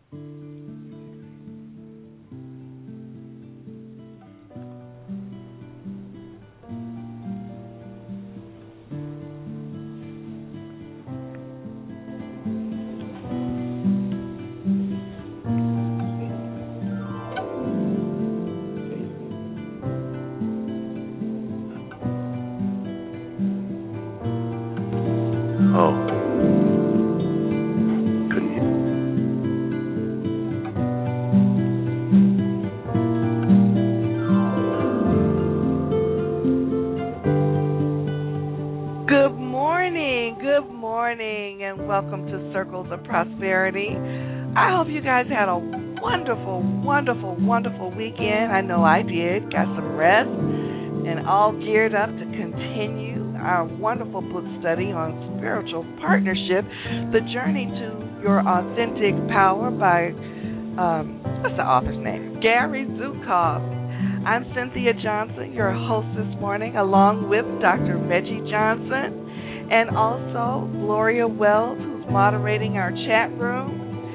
Welcome to Circles of Prosperity. I hope you guys had a wonderful, wonderful, wonderful weekend. I know I did. Got some rest and all geared up to continue our wonderful book study on spiritual partnership, The Journey to Your Authentic Power by, what's the author's name? Gary Zukav. I'm Cynthia Johnson, your host this morning, along with Dr. Reggie Johnson. And also Gloria Wells, who's moderating our chat room.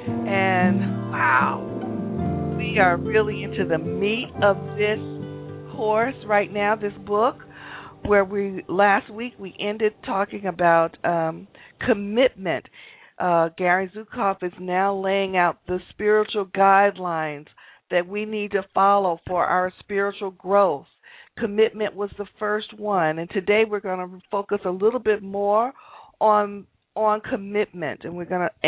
And wow, we are really into the meat of this course right now, this book, where last week we ended talking about commitment. Gary Zukav is now laying out the spiritual guidelines that we need to follow for our spiritual growth. Commitment was the first one, and today we're going to focus a little bit more on commitment, and we're going to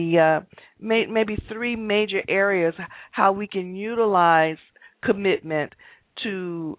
maybe three major areas how we can utilize commitment to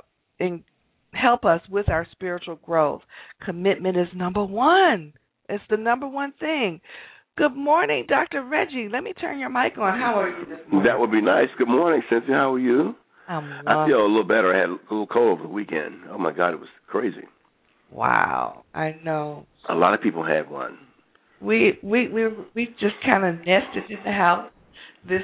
help us with our spiritual growth. Commitment is number one. It's the number one thing. Good morning, Dr. Reggie. Let me turn your mic on. How are you this morning? That would be nice. Good morning, Cynthia. How are you? I feel a little better. I had a little cold over the weekend. Oh, my God, it was crazy. Wow, I know. A lot of people had one. We just kind of nested in the house this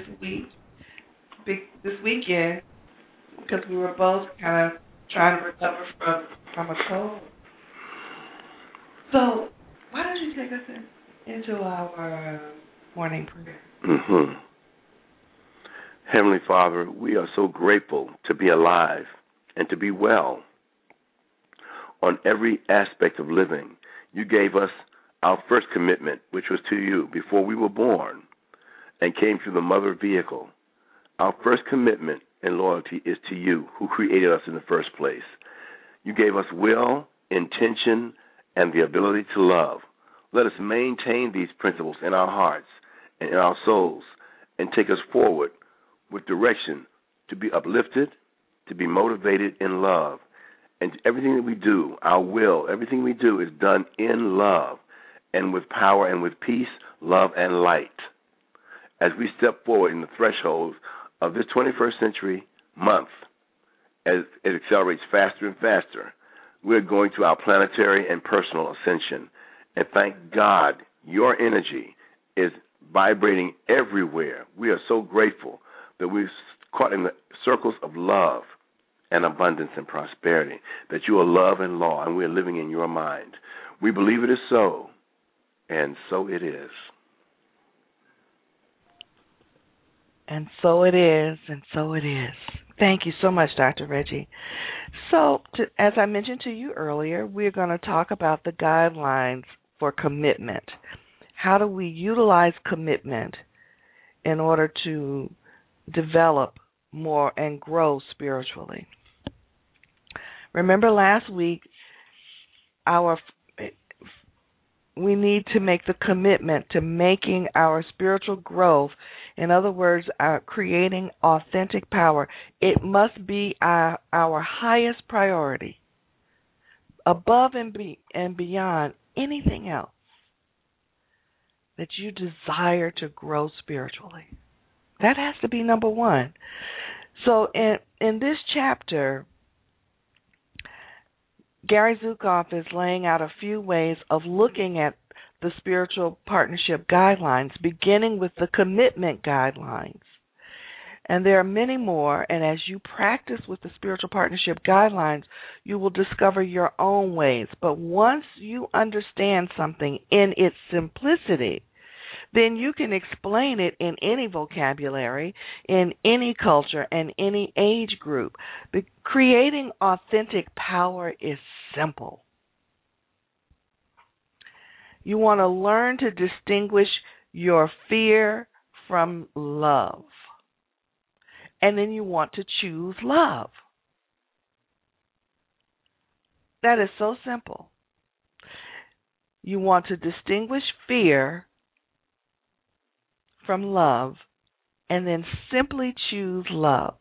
weekend, because we were both kind of trying to recover from a cold. So why don't you take us into our morning prayer? Mm-hmm. Heavenly Father, we are so grateful to be alive and to be well. On every aspect of living, you gave us our first commitment, which was to you before we were born and came through the mother vehicle. Our first commitment and loyalty is to you, who created us in the first place. You gave us will, intention, and the ability to love. Let us maintain these principles in our hearts and in our souls and take us forward with direction to be uplifted, to be motivated in love. And everything that we do, our will, everything we do is done in love and with power and with peace, love, and light. As we step forward in the thresholds of this 21st century month, as it accelerates faster and faster, we're going to our planetary and personal ascension. And thank God your energy is vibrating everywhere. We are so grateful that we're caught in the circles of love and abundance and prosperity, that you are love and law, and we are living in your mind. We believe it is so, and so it is. And so it is, and so it is. Thank you so much, Dr. Reggie. So, as I mentioned to you earlier, we're going to talk about the guidelines for commitment. How do we utilize commitment in order to develop more and grow spiritually? Remember last week, we need to make the commitment to making our spiritual growth, in other words, creating authentic power. It must be our highest priority, above and beyond anything else that you desire to grow spiritually. That has to be number one. So in this chapter, Gary Zukav is laying out a few ways of looking at the spiritual partnership guidelines, beginning with the commitment guidelines. And there are many more, and as you practice with the spiritual partnership guidelines, you will discover your own ways. But once you understand something in its simplicity, then you can explain it in any vocabulary, in any culture, and any age group. But creating authentic power is simple. You want to learn to distinguish your fear from love. And then you want to choose love. That is so simple. You want to distinguish fear from love and then simply choose love.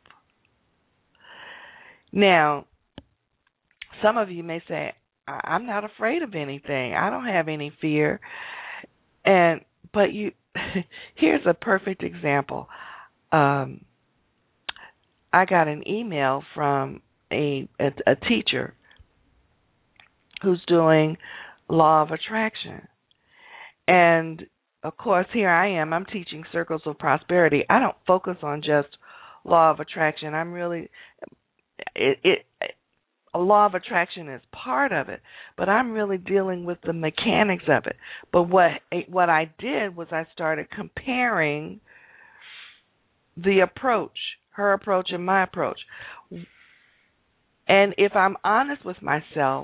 Now, some of you may say, I'm not afraid of anything. I don't have any fear. But here's a perfect example. I got an email from a teacher who's doing law of attraction. And, of course, here I am. I'm teaching Circles of Prosperity. I don't focus on just law of attraction. I'm really a law of attraction is part of it, but I'm really dealing with the mechanics of it. But what I did was I started comparing the approach, her approach and my approach. And if I'm honest with myself,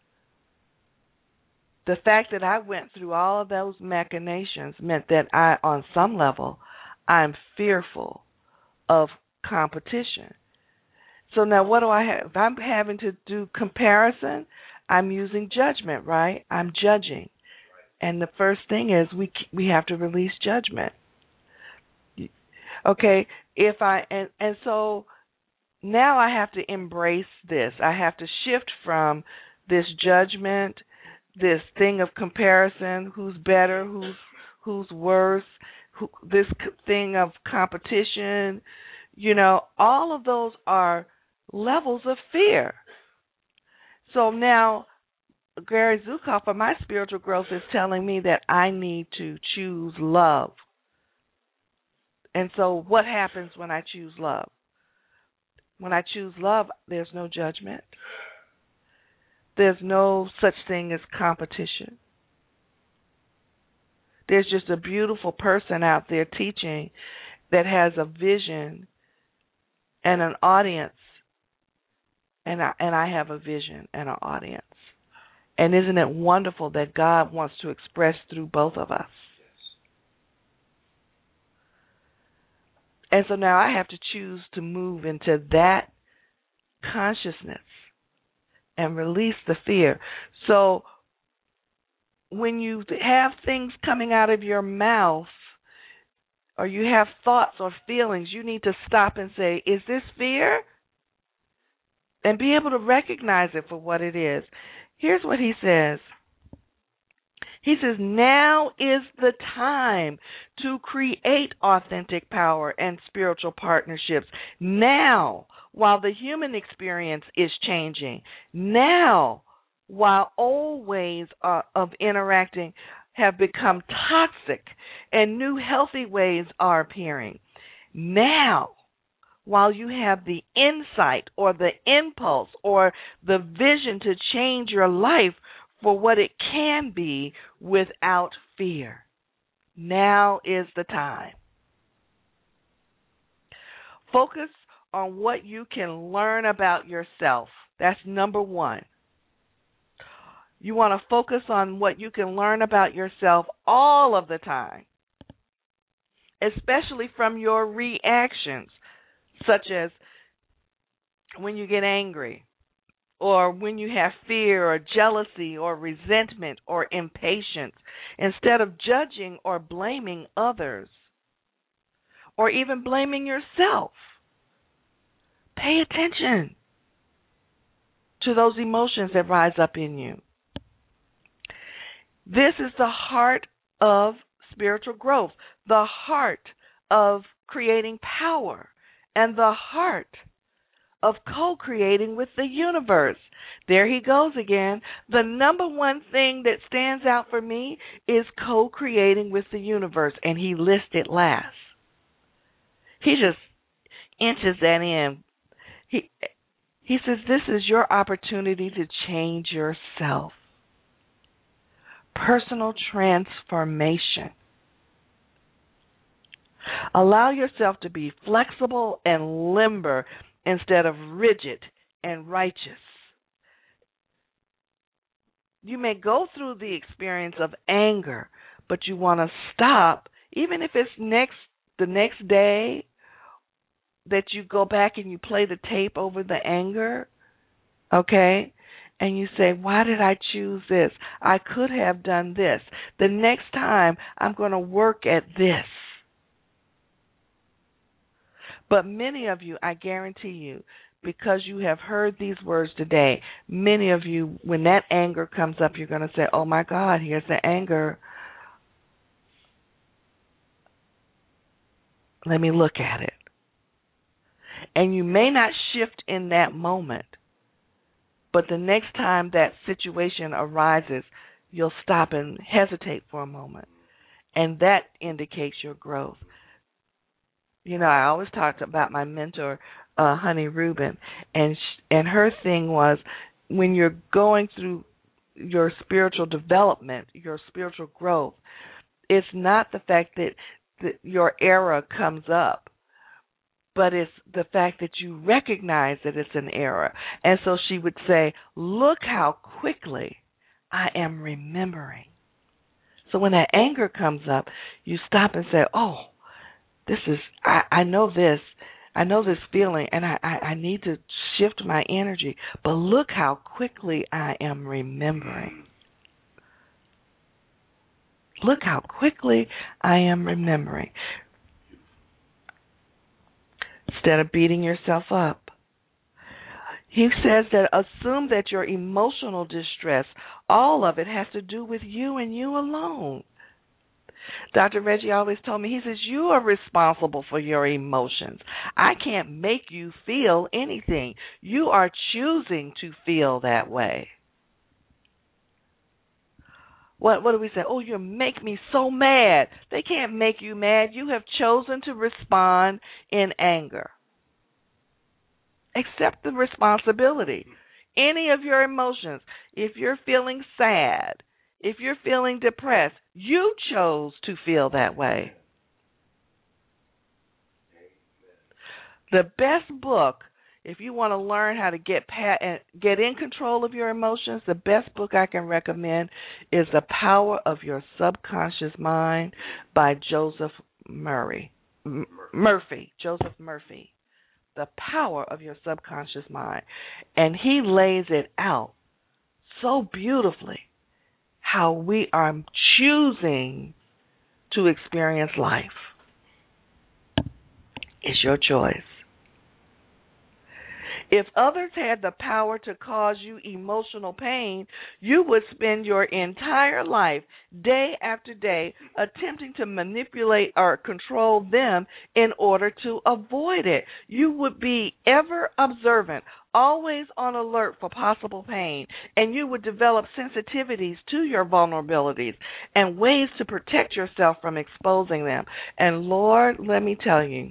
the fact that I went through all of those machinations meant that on some level, I'm fearful of competition. So now what do I have? If I'm having to do comparison, I'm using judgment, right? I'm judging. And the first thing is we have to release judgment. Okay, and so now I have to embrace this. I have to shift from this judgment, this thing of comparison, who's better, who's worse, this thing of competition. All of those are levels of fear. So now Gary Zukav for my spiritual growth is telling me that I need to choose love. And so what happens when I choose love? When I choose love, there's no judgment. There's no such thing as competition. There's just a beautiful person out there teaching that has a vision and an audience. And I have a vision and an audience. And isn't it wonderful that God wants to express through both of us? And so now I have to choose to move into that consciousness and release the fear. So when you have things coming out of your mouth or you have thoughts or feelings, you need to stop and say, is this fear? And be able to recognize it for what it is. Here's what he says. He says, now is the time to create authentic power and spiritual partnerships. Now, while the human experience is changing. Now, while old ways of interacting have become toxic and new healthy ways are appearing. Now, while you have the insight or the impulse or the vision to change your life for what it can be without fear. Now is the time. Focus on what you can learn about yourself. That's number one. You want to focus on what you can learn about yourself all of the time, especially from your reactions, such as when you get angry, or when you have fear or jealousy or resentment or impatience, instead of judging or blaming others, or even blaming yourself. Pay attention to those emotions that rise up in you. This is the heart of spiritual growth, the heart of creating power, and the heart of co-creating with the universe. There he goes again. The number one thing that stands out for me is co-creating with the universe, and he lists it last. He just inches that in. He says this is your opportunity to change yourself. Personal transformation. Allow yourself to be flexible and limber instead of rigid and righteous. You may go through the experience of anger, but you want to stop, even if it's the next day that you go back and you play the tape over the anger, okay? And you say, why did I choose this? I could have done this. The next time, I'm going to work at this. But many of you, I guarantee you, because you have heard these words today, many of you, when that anger comes up, you're going to say, oh, my God, here's the anger. Let me look at it. And you may not shift in that moment, but the next time that situation arises, you'll stop and hesitate for a moment. And that indicates your growth. You know, I always talked about my mentor, Honey Rubin, and her thing was when you're going through your spiritual development, your spiritual growth, it's not the fact that your error comes up, but it's the fact that you recognize that it's an error. And so she would say, look how quickly I am remembering. So when that anger comes up, you stop and say, oh, this is, I know this feeling, and I need to shift my energy, but look how quickly I am remembering. Look how quickly I am remembering. Instead of beating yourself up. He says that assume that your emotional distress, all of it has to do with you and you alone. Dr. Reggie always told me, he says, you are responsible for your emotions. I can't make you feel anything. You are choosing to feel that way. What do we say? Oh, you make me so mad. They can't make you mad. You have chosen to respond in anger. Accept the responsibility. Any of your emotions, if you're feeling sad, if you're feeling depressed, you chose to feel that way. The best book, if you want to learn how to get in control of your emotions, the best book I can recommend is The Power of Your Subconscious Mind by Joseph Murphy. Joseph Murphy. The Power of Your Subconscious Mind. And he lays it out so beautifully how we are choosing to experience life. It's your choice. If others had the power to cause you emotional pain, you would spend your entire life, day after day, attempting to manipulate or control them in order to avoid it. You would be ever observant, always on alert for possible pain, and you would develop sensitivities to your vulnerabilities and ways to protect yourself from exposing them. And Lord, let me tell you,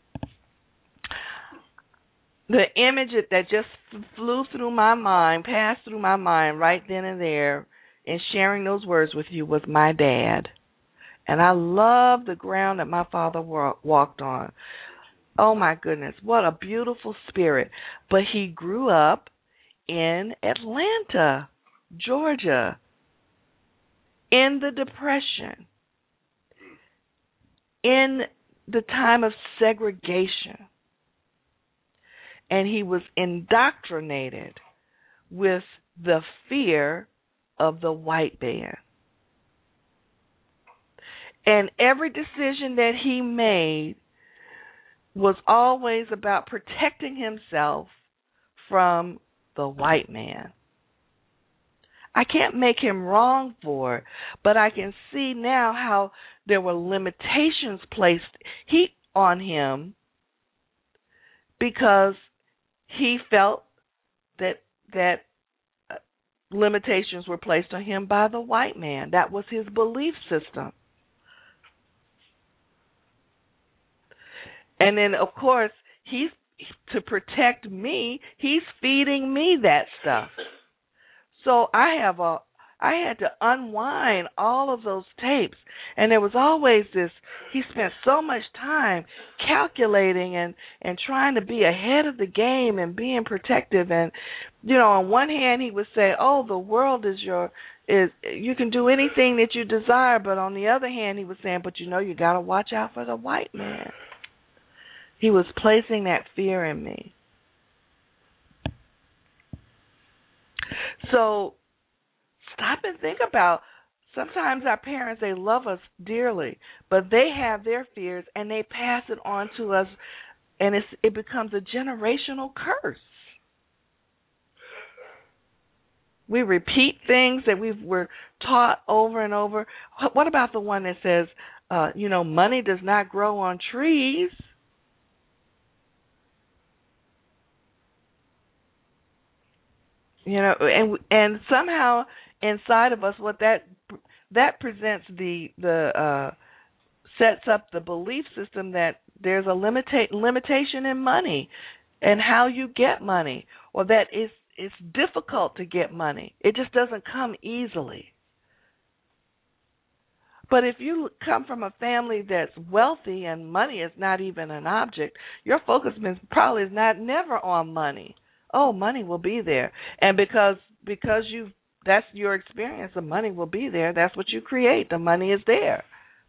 the image that just flew through my mind, passed through my mind right then and there in sharing those words with you was my dad. And I love the ground that my father walked on. Oh, my goodness, what a beautiful spirit. But he grew up in Atlanta, Georgia, in the Depression, in the time of segregation. And he was indoctrinated with the fear of the white man. And every decision that he made was always about protecting himself from the white man. I can't make him wrong for it, but I can see now how there were limitations placed on him because he felt that limitations were placed on him by the white man. That was his belief system. And then, of course, to protect me, he's feeding me that stuff. So I I had to unwind all of those tapes. And there was always this, he spent so much time calculating and trying to be ahead of the game and being protective. And, on one hand he would say, oh, the world is you can do anything that you desire. But on the other hand, he was saying, but you got to watch out for the white man. He was placing that fear in me. So stop and think about, sometimes our parents, they love us dearly, but they have their fears and they pass it on to us, and it becomes a generational curse. We repeat things that we were taught over and over. What about the one that says, money does not grow on trees? And somehow inside of us, what that presents sets up the belief system that there's a limitation in money and how you get money, or that it's difficult to get money. It just doesn't come easily. But if you come from a family that's wealthy and money is not even an object, your focus probably is never on money. Oh, money will be there. And because that's your experience, the money will be there. That's what you create. The money is there.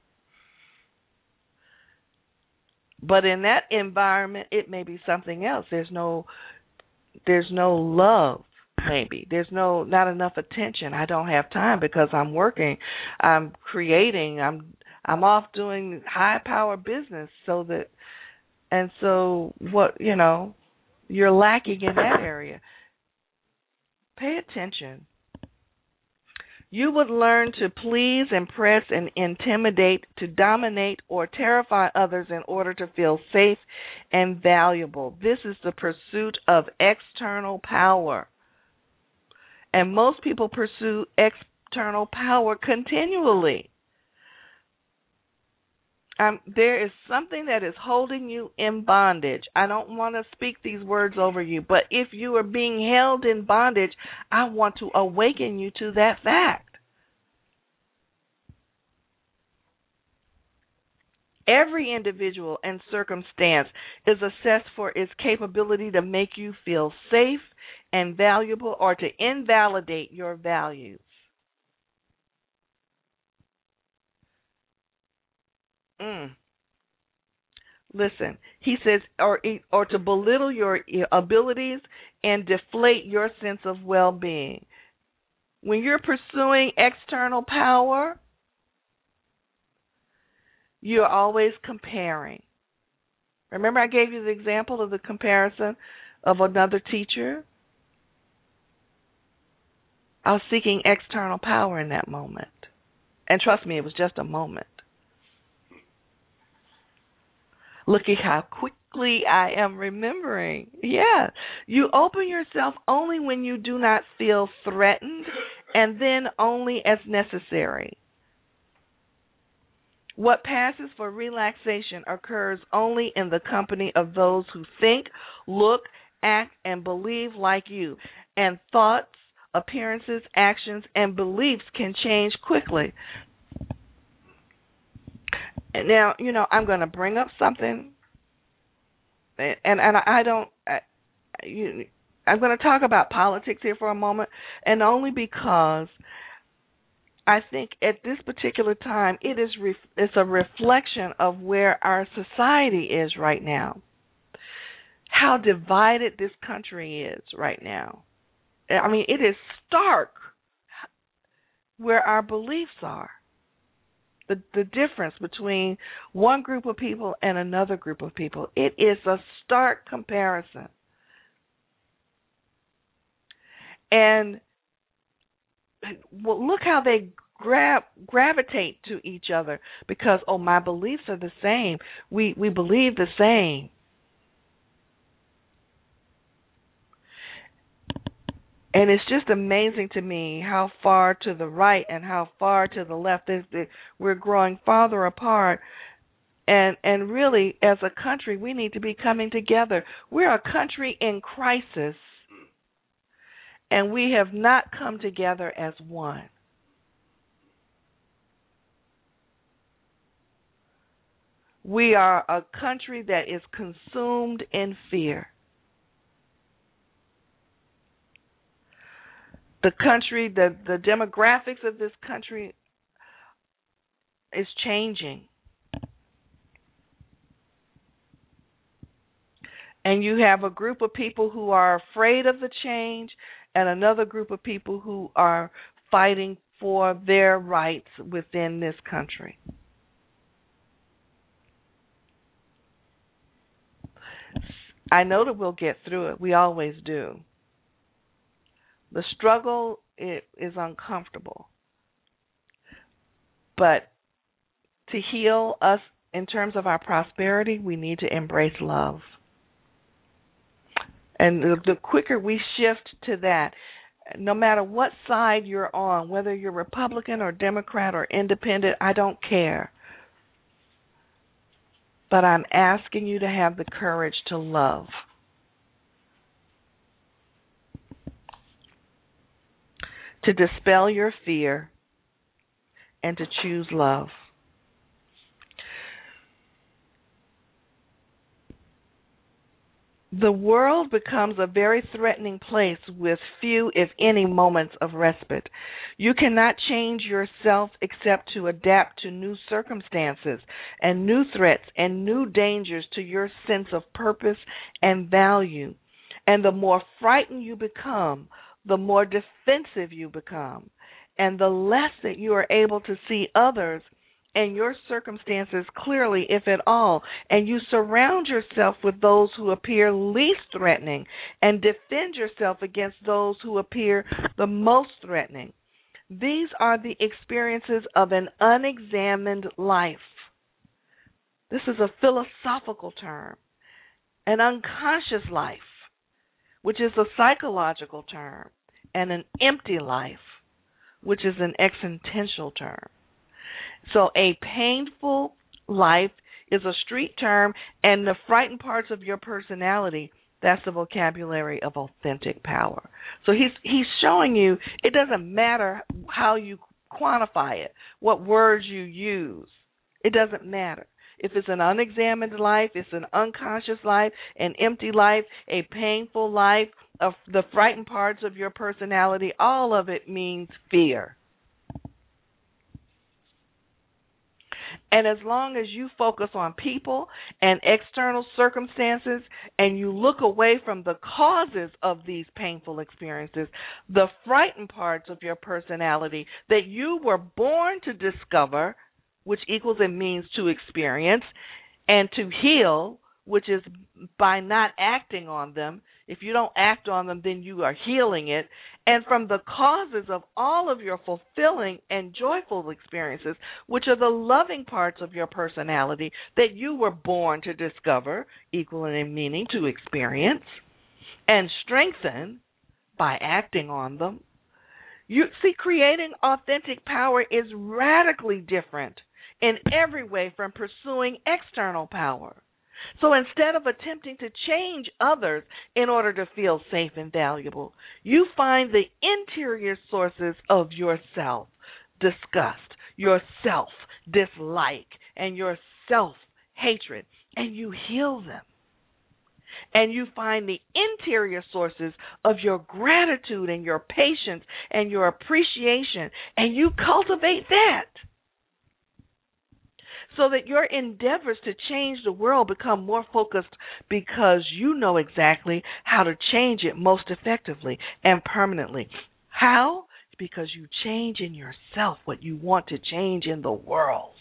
But in that environment, it may be something else. There's no love, maybe. There's not enough attention. I don't have time because I'm working, I'm creating, I'm off doing high power business, so what, you're lacking in that area. Pay attention. You would learn to please, impress, and intimidate, to dominate or terrify others in order to feel safe and valuable. This is the pursuit of external power. And most people pursue external power continually. There is something that is holding you in bondage. I don't want to speak these words over you, but if you are being held in bondage, I want to awaken you to that fact. Every individual and circumstance is assessed for its capability to make you feel safe and valuable, or to invalidate your values. Listen, he says, or to belittle your abilities and deflate your sense of well-being. When you're pursuing external power, you're always comparing. Remember I gave you the example of the comparison of another teacher? I was seeking external power in that moment. And trust me, it was just a moment. Look at how quickly I am remembering. Yeah. You open yourself only when you do not feel threatened, and then only as necessary. What passes for relaxation occurs only in the company of those who think, look, act, and believe like you. And thoughts, appearances, actions, and beliefs can change quickly. Now, I'm going to bring up something, and I'm going to talk about politics here for a moment, and only because I think at this particular time it's a reflection of where our society is right now, how divided this country is right now. I mean, it is stark where our beliefs are. The difference between one group of people and another group of people. It is a stark comparison. And look how they gravitate to each other because, my beliefs are the same. We believe the same. And it's just amazing to me how far to the right and how far to the left we're growing farther apart. And really, as a country, we need to be coming together. We're a country in crisis, and we have not come together as one. We are a country that is consumed in fear. The demographics of this country is changing. And you have a group of people who are afraid of the change and another group of people who are fighting for their rights within this country. I know that we'll get through it. We always do. The struggle is uncomfortable. But to heal us in terms of our prosperity, we need to embrace love. And the quicker we shift to that, no matter what side you're on, whether you're Republican or Democrat or Independent, I don't care. But I'm asking you to have the courage to love. To dispel your fear and to choose love. The world becomes a very threatening place with few, if any, moments of respite. You cannot change yourself except to adapt to new circumstances and new threats and new dangers to your sense of purpose and value. And the more frightened you become, the more defensive you become, and the less that you are able to see others and your circumstances clearly, if at all, and you surround yourself with those who appear least threatening and defend yourself against those who appear the most threatening. These are the experiences of an unexamined life. This is a philosophical term. An unconscious life, which is a psychological term, and an empty life, which is an existential term. So a painful life is a street term, and the frightened parts of your personality, that's the vocabulary of authentic power. So he's showing you it doesn't matter how you quantify it, what words you use. It doesn't matter. If it's an unexamined life, it's an unconscious life, an empty life, a painful life, of the frightened parts of your personality, all of it means fear. And as long as you focus on people and external circumstances and you look away from the causes of these painful experiences, the frightened parts of your personality that you were born to discover, which equals and means to experience, and to heal, which is by not acting on them. If you don't act on them, then you are healing it. And from the causes of all of your fulfilling and joyful experiences, which are the loving parts of your personality that you were born to discover, equal in meaning to experience, and strengthen by acting on them. You see, creating authentic power is radically different in every way from pursuing external power. So instead of attempting to change others in order to feel safe and valuable, you find the interior sources of your self-disgust, your self-dislike, and your self-hatred, and you heal them. And you find the interior sources of your gratitude and your patience and your appreciation, and you cultivate that. So that your endeavors to change the world become more focused because you know exactly how to change it most effectively and permanently. How? Because you change in yourself what you want to change in the world.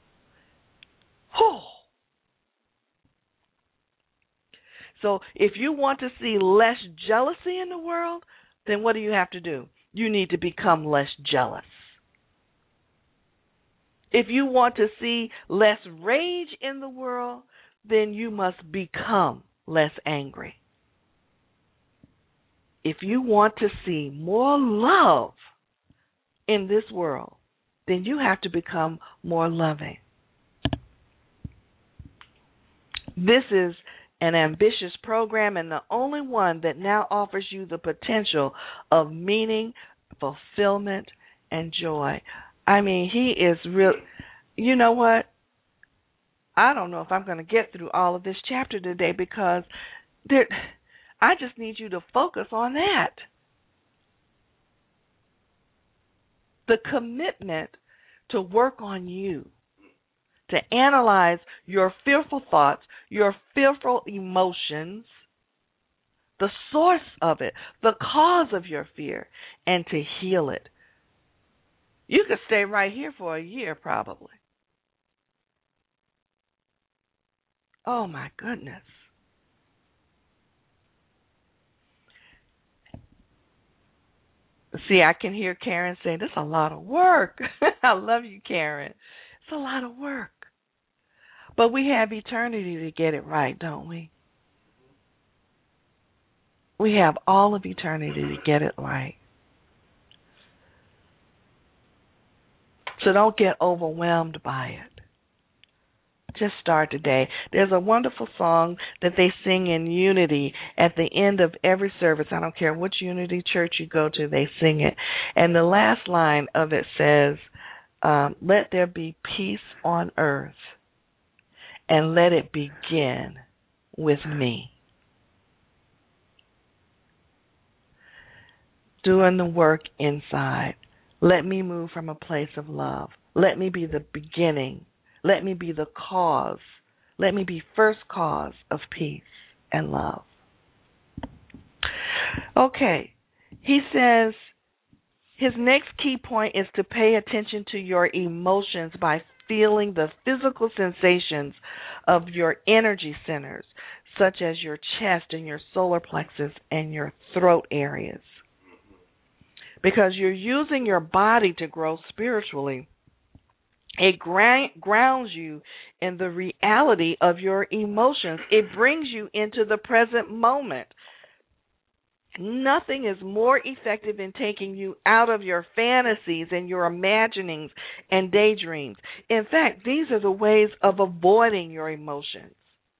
So if you want to see less jealousy in the world, then what do you have to do? You need to become less jealous. If you want to see less rage in the world, then you must become less angry. If you want to see more love in this world, then you have to become more loving. This is an ambitious program and the only one that now offers you the potential of meaning, fulfillment, and joy. I mean, he is real. You know what? I don't know if I'm going to get through all of this chapter today because there, I just need you to focus on that. The commitment to work on you, to analyze your fearful thoughts, your fearful emotions, the source of it, the cause of your fear, and to heal it. You could stay right here for a year probably. Oh my goodness. See, I can hear Karen saying, "This is a lot of work." I love you, Karen. It's a lot of work. But we have eternity to get it right, don't we? We have all of eternity to get it right. So don't get overwhelmed by it. Just start today. There's a wonderful song that they sing in unity at the end of every service. I don't care which Unity church you go to, they sing it. And the last line of it says, let there be peace on earth, and let it begin with me. Doing the work inside. Let me move from a place of love. Let me be the beginning. Let me be the cause. Let me be first cause of peace and love. Okay. He says his next key point is to pay attention to your emotions by feeling the physical sensations of your energy centers, such as your chest and your solar plexus and your throat areas. Because you're using your body to grow spiritually. It grounds you in the reality of your emotions. It brings you into the present moment. Nothing is more effective in taking you out of your fantasies and your imaginings and daydreams. In fact, these are the ways of avoiding your emotions.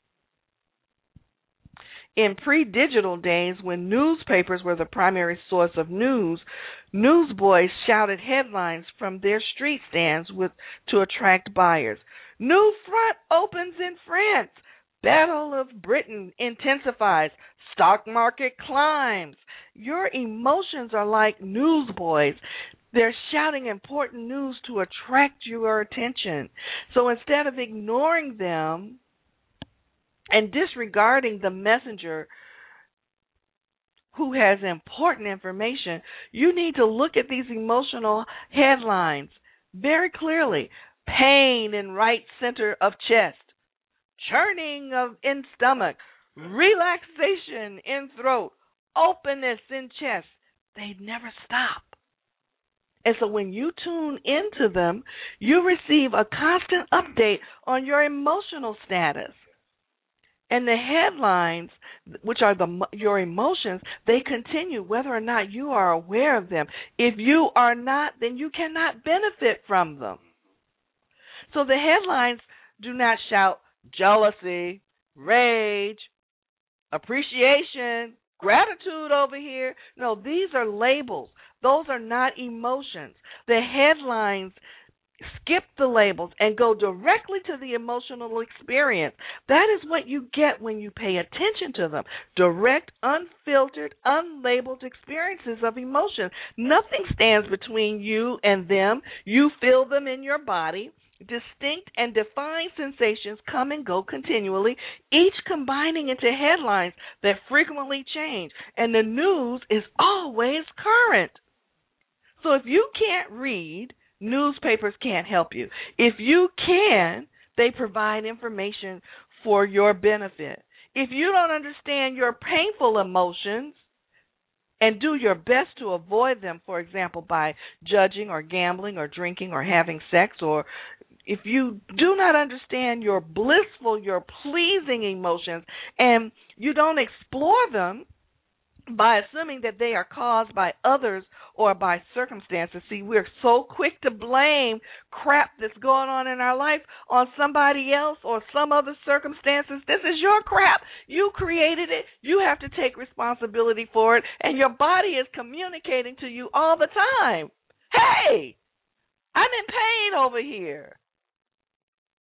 In pre-digital days, when newspapers were the primary source of news, newsboys shouted headlines from their street stands to attract buyers. New front opens in France. Battle of Britain intensifies. Stock market climbs. Your emotions are like newsboys. They're shouting important news to attract your attention. So instead of ignoring them and disregarding the messenger who has important information, you need to look at these emotional headlines very clearly. Pain in right center of chest, churning in stomach, relaxation in throat, openness in chest. They never stop. And so when you tune into them, you receive a constant update on your emotional status. And the headlines, which are your emotions, they continue whether or not you are aware of them. If you are not, then you cannot benefit from them. So the headlines do not shout jealousy, rage, appreciation, gratitude over here. No, these are labels. Those are not emotions. The headlines skip the labels and go directly to the emotional experience. That is what you get when you pay attention to them. Direct, unfiltered, unlabeled experiences of emotion. Nothing stands between you and them. You feel them in your body. Distinct and defined sensations come and go continually, each combining into headlines that frequently change. And the news is always current. So if you can't read, newspapers can't help you. If you can, they provide information for your benefit. If you don't understand your painful emotions and do your best to avoid them, for example, by judging or gambling or drinking or having sex, or if you do not understand your blissful, your pleasing emotions, and you don't explore them, by assuming that they are caused by others or by circumstances. See, we're so quick to blame crap that's going on in our life on somebody else or some other circumstances. This is your crap. You created it. You have to take responsibility for it, and your body is communicating to you all the time. Hey, I'm in pain over here.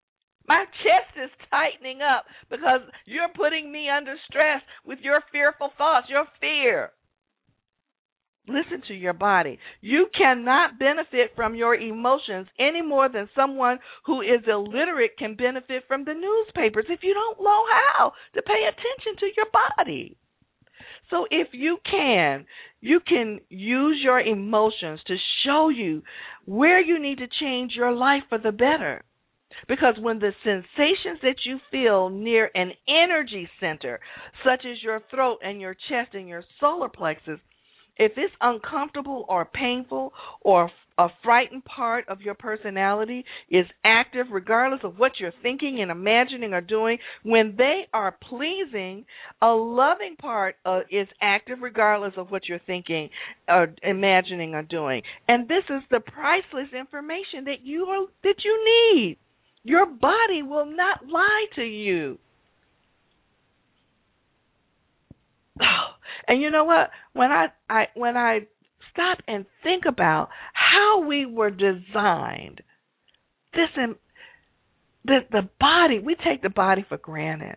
My chest is tightening up because you're putting me under stress with your fearful thoughts, your fear. Listen to your body. You cannot benefit from your emotions any more than someone who is illiterate can benefit from the newspapers if you don't know how to pay attention to your body. So if you can use your emotions to show you where you need to change your life for the better. Because when the sensations that you feel near an energy center, such as your throat and your chest and your solar plexus, if it's uncomfortable or painful or a frightened part of your personality is active regardless of what you're thinking and imagining or doing, when they are pleasing, a loving part is active regardless of what you're thinking or imagining or doing. And this is the priceless information that you need. Your body will not lie to you. And you know what? When I stop and think about how we were designed, the body, we take the body for granted.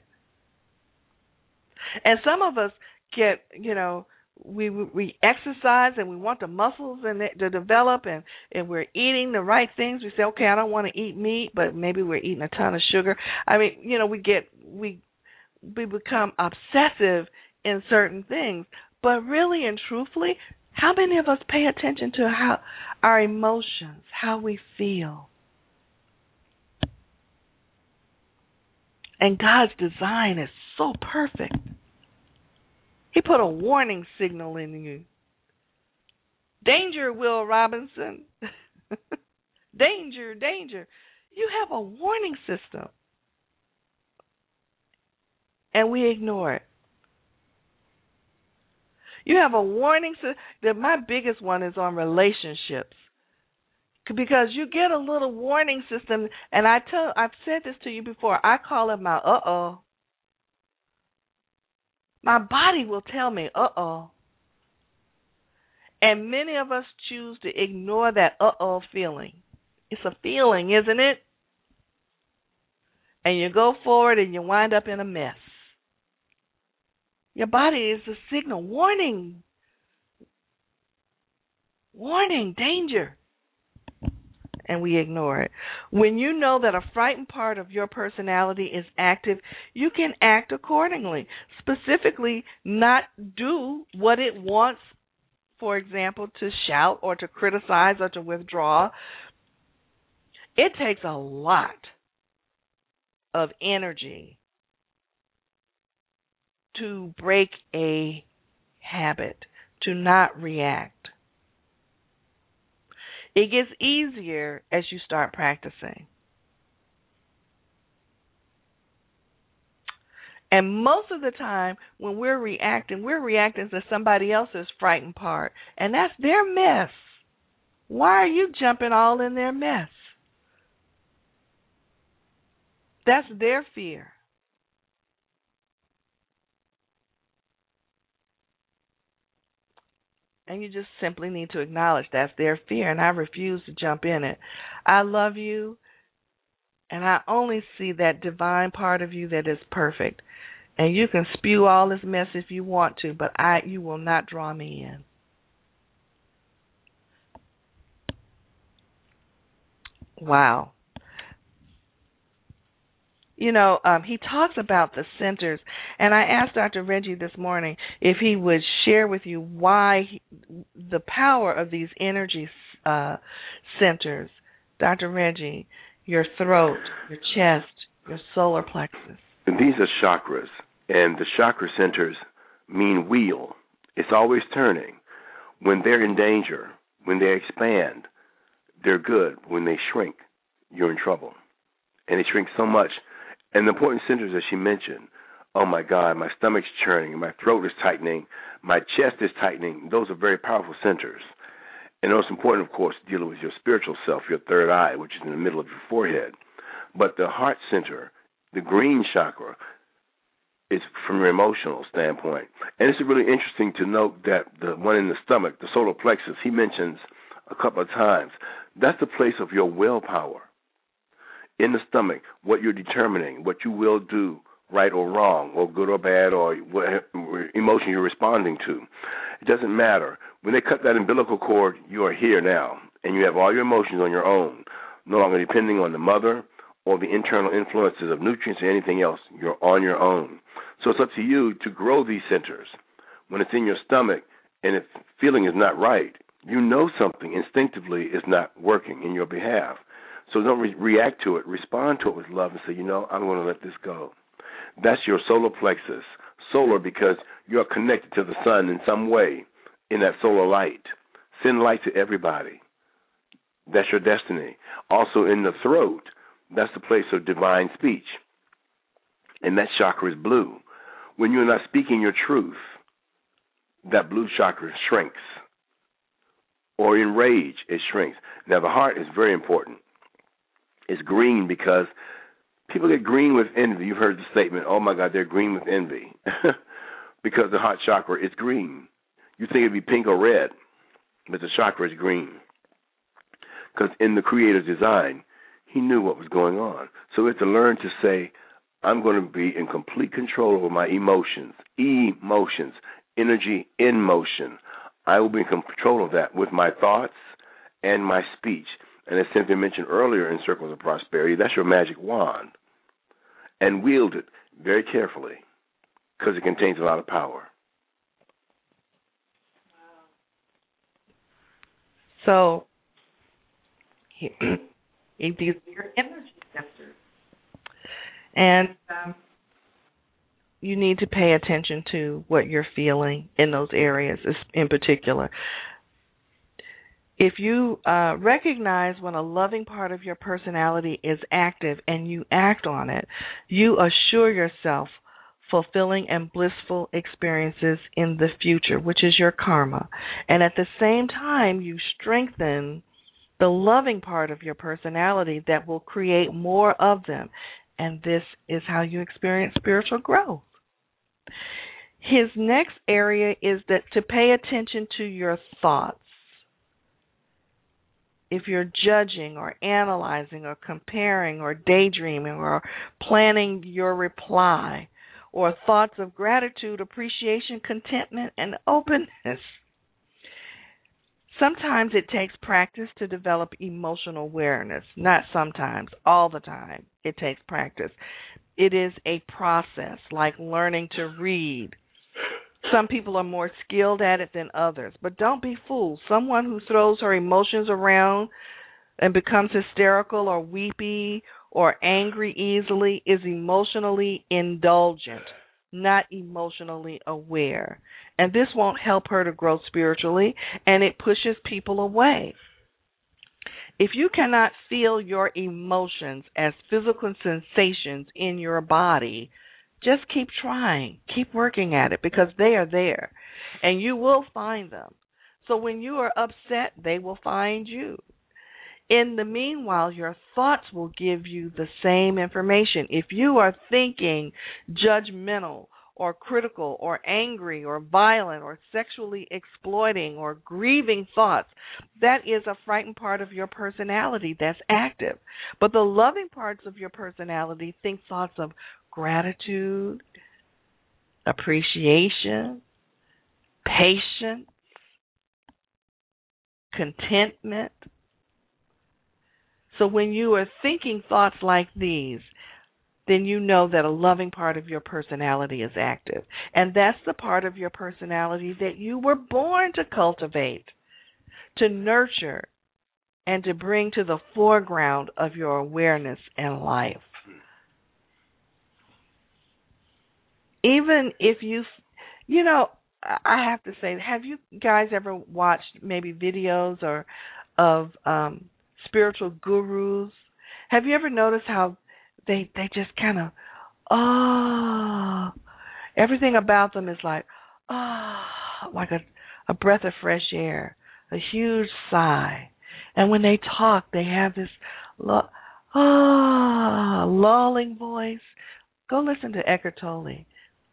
And some of us get, we exercise and we want the muscles to develop and we're eating the right things. We say, okay, I don't want to eat meat, but maybe we're eating a ton of sugar. I mean, we become obsessive in certain things. But really and truthfully, how many of us pay attention to how our emotions, how we feel? And God's design is so perfect. He put a warning signal in you. Danger, Will Robinson. Danger, danger. You have a warning system. And we ignore it. You have a warning system. My biggest one is on relationships. Because you get a little warning system, and I've said this to you before. I call it my uh-oh. My body will tell me uh-oh. And many of us choose to ignore that uh-oh feeling. It's a feeling, isn't it? And you go forward and you wind up in a mess. Your body is a signal. Warning. Warning, danger. And we ignore it. When you know that a frightened part of your personality is active, you can act accordingly. Specifically, not do what it wants, for example, to shout or to criticize or to withdraw. It takes a lot of energy to break a habit, to not react. It gets easier as you start practicing. And most of the time when we're reacting to somebody else's frightened part. And that's their mess. Why are you jumping all in their mess? That's their fear. And you just simply need to acknowledge that's their fear, and I refuse to jump in it. I love you, and I only see that divine part of you that is perfect. And you can spew all this mess if you want to, but you will not draw me in. Wow. He talks about the centers, and I asked Dr. Reggie this morning if he would share with you why the power of these energy centers. Dr. Reggie, your throat, your chest, your solar plexus. These are chakras, and the chakra centers mean wheel. It's always turning. When they're in danger, when they expand, they're good. When they shrink, you're in trouble. And they shrink so much. And the important centers that she mentioned, oh my God, my stomach's churning, my throat is tightening, my chest is tightening. Those are very powerful centers. And the most important, of course, dealing with your spiritual self, your third eye, which is in the middle of your forehead. But the heart center, the green chakra, is from an emotional standpoint. And it's really interesting to note that the one in the stomach, the solar plexus, he mentions a couple of times, that's the place of your willpower. in the stomach, what you're determining, what you will do, right or wrong, or good or bad, or what emotion you're responding to. It doesn't matter. When they cut that umbilical cord, you are here now, and you have all your emotions on your own, no longer depending on the mother or the internal influences of nutrients or anything else. You're on your own. So it's up to you to grow these centers. When it's in your stomach and if feeling is not right, you know something instinctively is not working in your behalf. So don't react to it. Respond to it with love and say, I'm going to let this go. That's your solar plexus. Solar because you're connected to the sun in some way in that solar light. Send light to everybody. That's your destiny. Also in the throat, that's the place of divine speech. And that chakra is blue. When you're not speaking your truth, that blue chakra shrinks. Or in rage, it shrinks. Now, the heart is very important. It's green because people get green with envy. You've heard the statement, oh, my God, they're green with envy. Because the heart chakra is green. You think it'd be pink or red, but the chakra is green. Because in the Creator's design, He knew what was going on. So we have to learn to say, I'm going to be in complete control over my emotions. Emotions, energy in motion. I will be in control of that with my thoughts and my speech. And as Cynthia mentioned earlier in Circles of Prosperity, that's your magic wand. And wield it very carefully because it contains a lot of power. So, these are your energy centers. And you need to pay attention to what you're feeling in those areas in particular. If you recognize when a loving part of your personality is active and you act on it, you assure yourself fulfilling and blissful experiences in the future, which is your karma. And at the same time, you strengthen the loving part of your personality that will create more of them. And this is how you experience spiritual growth. His next area is that to pay attention to your thoughts. If you're judging or analyzing or comparing or daydreaming or planning your reply, or thoughts of gratitude, appreciation, contentment, and openness. Sometimes it takes practice to develop emotional awareness. Not sometimes, all the time it takes practice. It is a process, like learning to read. Some people are more skilled at it than others, but don't be fooled. Someone who throws her emotions around and becomes hysterical or weepy or angry easily is emotionally indulgent, not emotionally aware. And this won't help her to grow spiritually, and it pushes people away. If you cannot feel your emotions as physical sensations in your body, just keep trying, keep working at it, because they are there, and you will find them. So when you are upset, they will find you. In the meanwhile, your thoughts will give you the same information. If you are thinking judgmental or critical or angry or violent or sexually exploiting or grieving thoughts, that is a frightened part of your personality that's active. But the loving parts of your personality think thoughts of gratitude, appreciation, patience, contentment. So when you are thinking thoughts like these, then you know that a loving part of your personality is active. And that's the part of your personality that you were born to cultivate, to nurture, and to bring to the foreground of your awareness and life. Even if I have to say, have you guys ever watched maybe videos or of spiritual gurus? Have you ever noticed how they just kind of, everything about them is like a breath of fresh air, a huge sigh. And when they talk, they have this lulling voice. Go listen to Eckhart Tolle.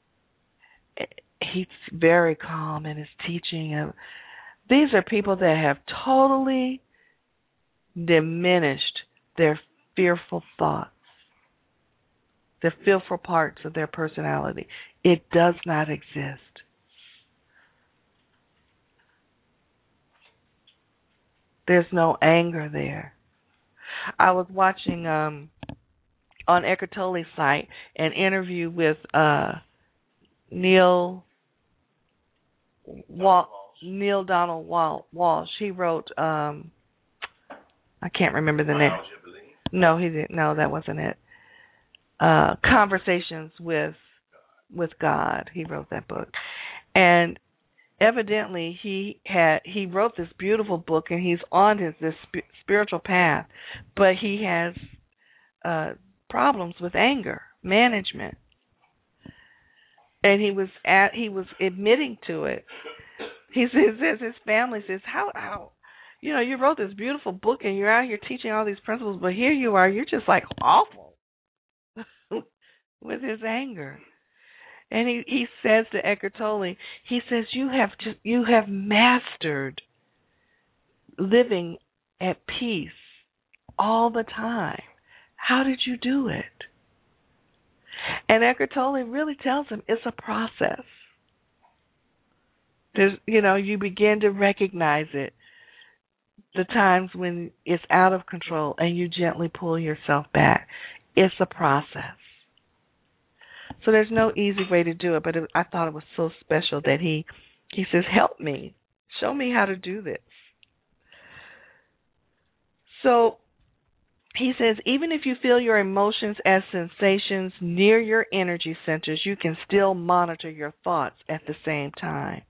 He's very calm in his teaching. These are people that have totally diminished their fearful thoughts, the fearful parts of their personality. It does not exist. There's no anger there. I was watching on Eckhart Tolle's site an interview with Neil Donald Walsh. He wrote I can't remember the name. No, he didn't. No, that wasn't it. Conversations with God. He wrote that book, and evidently he wrote this beautiful book, and he's on this spiritual path, but he has problems with anger management, and he was admitting to it. He says his family says, how you wrote this beautiful book and you're out here teaching all these principles, but here you are, you're just like awful with his anger. And he says to Eckhart Tolle, he says, you have mastered living at peace all the time. How did you do it? And Eckhart Tolle really tells him it's a process. There's, you begin to recognize it, the times when it's out of control, and you gently pull yourself back. It's a process. So there's no easy way to do it, but I thought it was so special that he says, help me. Show me how to do this. So he says, even if you feel your emotions as sensations near your energy centers, you can still monitor your thoughts at the same time.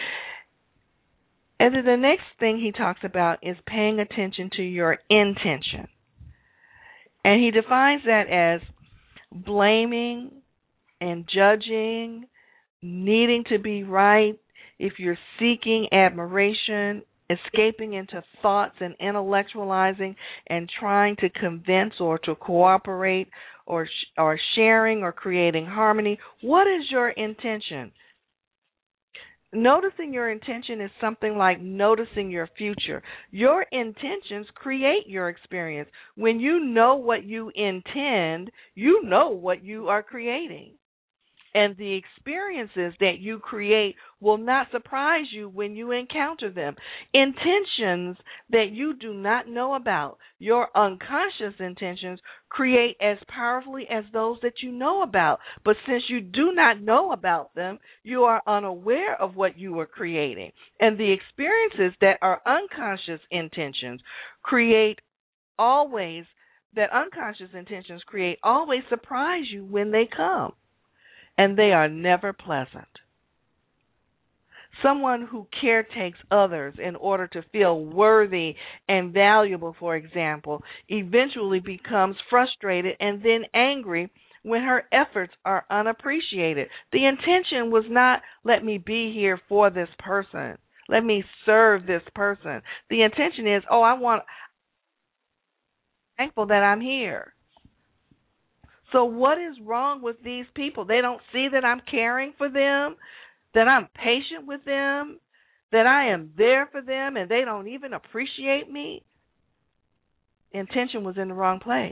And then the next thing he talks about is paying attention to your intention. And he defines that as blaming and judging, needing to be right, if you're seeking admiration, escaping into thoughts and intellectualizing and trying to convince or to cooperate or sharing or creating harmony. What is your intention? Noticing your intention is something like noticing your future. Your intentions create your experience. When you know what you intend, you know what you are creating. And the experiences that you create will not surprise you when you encounter them. Intentions that you do not know about, your unconscious intentions, create as powerfully as those that you know about. But since you do not know about them, you are unaware of what you are creating. And the experiences that are unconscious intentions create always surprise you when they come. And they are never pleasant. Someone who caretakes others in order to feel worthy and valuable, for example, eventually becomes frustrated and then angry when her efforts are unappreciated. The intention was not, let me be here for this person. Let me serve this person. The intention is, thankful that I'm here. So what is wrong with these people? They don't see that I'm caring for them, that I'm patient with them, that I am there for them, and they don't even appreciate me. Intention was in the wrong place.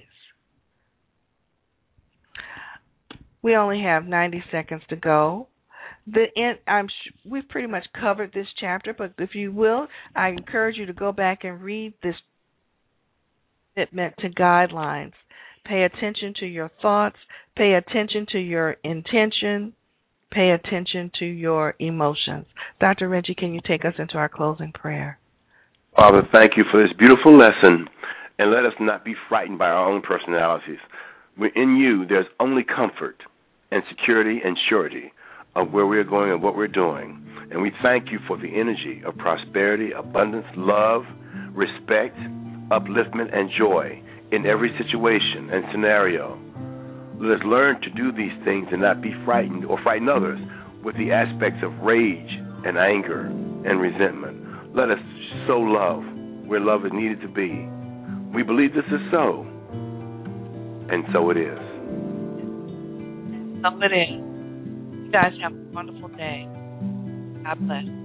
We only have 90 seconds to go. We've pretty much covered this chapter, but if you will, I encourage you to go back and read this commitment to guidelines. Pay attention to your thoughts. Pay attention to your intention. Pay attention to your emotions. Dr. Reggie, can you take us into our closing prayer? Father, thank you for this beautiful lesson, and let us not be frightened by our own personalities. In you, there's only comfort and security and surety of where we're going and what we're doing. And we thank you for the energy of prosperity, abundance, love, respect, upliftment, and joy in every situation and scenario. Let us learn to do these things and not be frightened or frighten others with the aspects of rage and anger and resentment. Let us sow love where love is needed to be. We believe this is so, and so it is. So it is. You guys have a wonderful day. God bless.